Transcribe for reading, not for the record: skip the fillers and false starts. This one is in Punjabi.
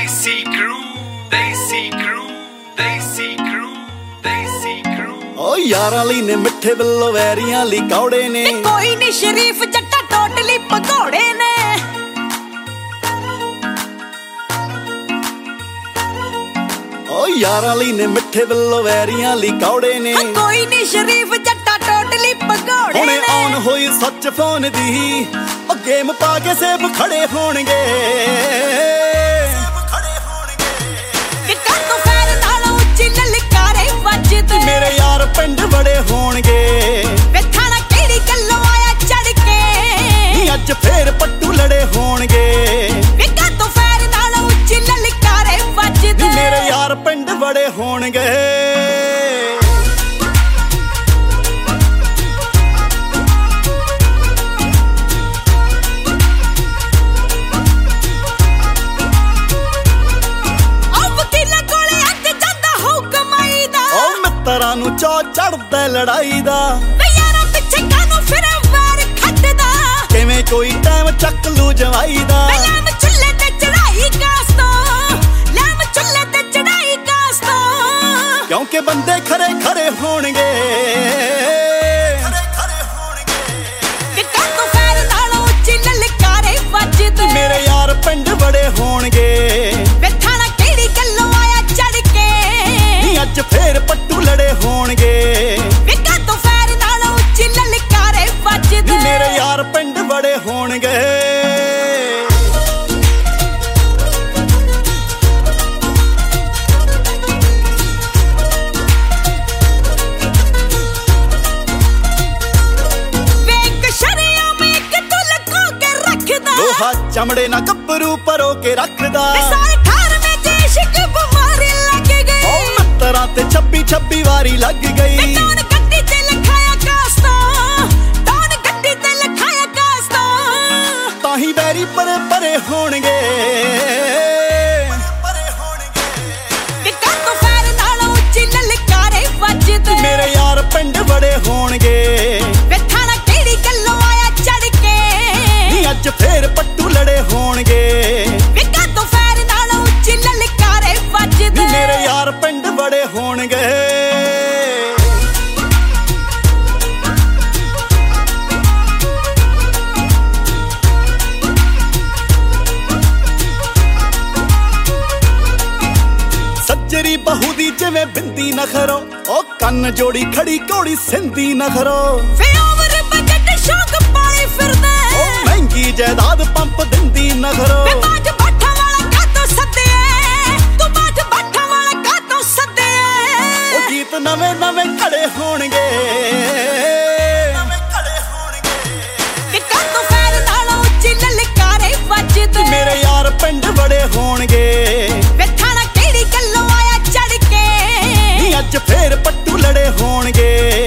Desi crew, Desi crew, Desi crew, Desi crew। ਓ ਯਾਰਾਂ ਲਈ ਨੇ ਮਿੱਠੇ ਬਿੱਲੋ ਵੈਰੀਆਂ ਲਈ ਕੌੜੇ ਨੇ, ਕੋਈ ਨਹੀਂ ਸ਼ਰੀਫ ਜੱਟਾ ਟੋਟਲੀ ਭਗੌੜੇ ਨੇ। ਓ ਯਾਰਾਂ ਲਈ ਨੇ ਮਿੱਠੇ ਬਿੱਲੋ ਵੈਰੀਆਂ ਲਈ ਕੌੜੇ ਨੇ, ਕੋਈ ਨਹੀਂ ਸ਼ਰੀਫ ਜੱਟਾ ਟੋਟਲੀ ਭਗੌੜੇ ਨੇ। ਹੁਣੇ ਆਨ ਹੋਈ ਸੱਚ ਫੋਨ ਦੀ, ਓ ਗੇਮ ਪਾ ਕੇ ਸੇਬ ਖੜੇ ਹੋਣਗੇ। ਮੇਰੇ ਯਾਰ ਪਿੰਡ ਬੜੇ ਹੋਣਗੇ, ਵੇਖਾਂ ਨਾ ਕਿਹੜੀ ਗੱਲੋਂ ਆਇਆ ਚੜ ਕੇ, ਨੀ ਅੱਜ ਫੇਰ ਪੱਟੂ ਲੜੇ ਹੋਣਗੇ। ਵੇਖਾਂ ਤੋਂ ਫੇਰ ਨਾਲ ਉੱਚੀ ਲਲਕਾਰੇ ਵੱਜਦੇ, ਮੇਰੇ ਯਾਰ ਪਿੰਡ ਬੜੇ ਹੋਣਗੇ। ਤਰਾਂ ਨੂੰ ਚੋ ਚੜਦਾ ਲੜਾਈ ਦਾ, ਯਾਰਾਂ ਪਿੱਛੇ ਕਾਨੂੰ ਫਿਰ ਵਾਰ ਖੱਟਦਾ, ਕਿਵੇਂ ਕੋਈ ਟਾਈਮ ਚੱਕ ਲੂ ਜਵਾਈ ਦਾ। ਲੈਮ ਚੁੱਲ੍ਹੇ ਤੇ ਚੜਾਈ ਕਾਸਤੋਂ, ਲੈਮ ਚੁੱਲ੍ਹੇ ਤੇ ਚੜਾਈ ਕਾਸਤੋਂ, ਕਿਉਂਕਿ ਬੰਦੇ ਖਰੇ ਖਰੇ ਹੋਣਗੇ। ਕਿੱਕਾਂ ਤੋਂ ਫੇਰ ਨਾਲ ਉੱਚੀ ਲਲਕਾਰੇ ਵੱਜਦੇ, ਮੇਰੇ ਯਾਰ ਪਿੰਡ ਬੜੇ ਹੋਣਗੇ। ਵੇਖਾਂ ਨਾ ਕਿਹੜੀ ਗੱਲੋਂ ਆਇਆ ਚੜ ਕੇ, ਨੀ ਅੱਜ ਫੇਰ ਪੱਟੂ ਲੜੇ ਹੋਣਗੇ। ਵੇਖਾਂ ਤੋਂ ਫੇਰ ਨਾਲ ਉੱਚੀ ਲਲਕਾਰੇ ਵੱਜਦੇ, ਮੇਰੇ ਯਾਰ ਪਿੰਡ ਬੜੇ ਹੋਣਗੇ। ਵੇਖ ਸ਼ਰਿਆਮ ਇੱਕ ਤੂੰ ਲਕੋ ਕੇ ਰੱਖਦਾ, ਲੋਹਾ ਚਮੜੇ ਨਾ ਗੱਭਰੂ ਪਰੋ ਕੇ ਰੱਖਦਾ। ਸਾਰੇ 18ਵੇਂ ਚ ਇਸ਼ਕ ਬਿਮਾਰੀ ਲੱਗ ਗਈ, ਓ ਮਿੱਤਰਾਂ ਤੇ 26 ਵਾਰੀ ਲੱਗ ਗਈ। ਟੌਨ ਗੱਡੀ ਤੇ ਲਿਖਾਇਆ ਕਾਸਤੋਂ, ਟੌਨ ਗੱਡੀ ਤੇ ਲਿਖਾਇਆ ਕਾਸਤੋਂ, ਤਾਹੀਂ ਬੈਰੀ ਪਰੇ ਪਰੇ ਹੋਣਗੇ। ਕਿੱਕਾਂ ਤੋਂ ਫੇਰ ਨਾਲ ਉੱਚੀ ਲਲਕਾਰੇ ਵੱਜਦੇ, ਮੇਰੇ ਯਾਰ ਪਿੰਡ ਬੜੇ ਹੋਣਗੇ। ਵੇਖਾਂ ਨਾ ਕਿਹੜੀ ਗੱਲੋਂ ਆਇਆ ਚੜ ਕੇ, ਨੀ ਅੱਜ ਫੇਰ ਪੱਟੂ ਲੜੇ ਹੋਣਗੇ। ਕਿੱਕਾਂ ਤੋਂ ਫੇਰ ਨਾਲ ਉੱਚੀ ਲਲਕਾਰੇ ਵੱਜਦੇ, ਮੇਰੇ ਯਾਰ ਪਿੰਡ ਬੜੇ ਹੋਣਗੇ। ਸੱਜਰੀ ਬਹੂ ਦੀ ਜਿਵੇਂ ਬਿੰਦੀ ਨਖਰੋ, ਓ ਕੰਨ ਜੋੜੀ ਖੜੀ ਘੋੜੀ ਸਿੰਦੀ ਨਖਰੋ। ਵੇ ਉਮਰ ਬਜਟ ਸ਼ੌਕ ਪਾਲੀ ਫਿਰਦਾ, ਓ ਮਹਿੰਗੀ ਜਾਇਦਾਦ ਪੰਪ ਦਿੰਦੀ ਨਖਰੋ। ਵੇ ਬਾਜ ਬਾਠਾਂ ਵਾਲਾ ਕਾਤੋਂ ਸੱਦਿਆ, ਤੂੰ ਬਾਜ ਬਾਠਾਂ ਵਾਲਾ ਕਾਤੋਂ ਸੱਦਿਆ। ਓ ਗੀਤ ਨਵੇਂ ਨਵੇਂ ਘੜੇ ਹੋਣਗੇ। ਕਿੱਕਾਂ ਤੋਂ ਫੇਰ ਨਾਲ ਉੱਚੀ ਲਲਕਾਰੇ ਵੱਜਦੇ, ਮੇਰੇ ਯਾਰ ਪਿੰਡ ਬੜੇ ਹੋਣਗੇ। ਵੇਖਾਂ ਨਾ ਕਿਹੜੀ ਗੱਲੋਂ ਆਇਆ ਚੜ ਕੇ, ਨੀ ਅੱਜ ਫੇਰ ਪੱਟੂ ਲੜੇ ਹੋਣਗੇ।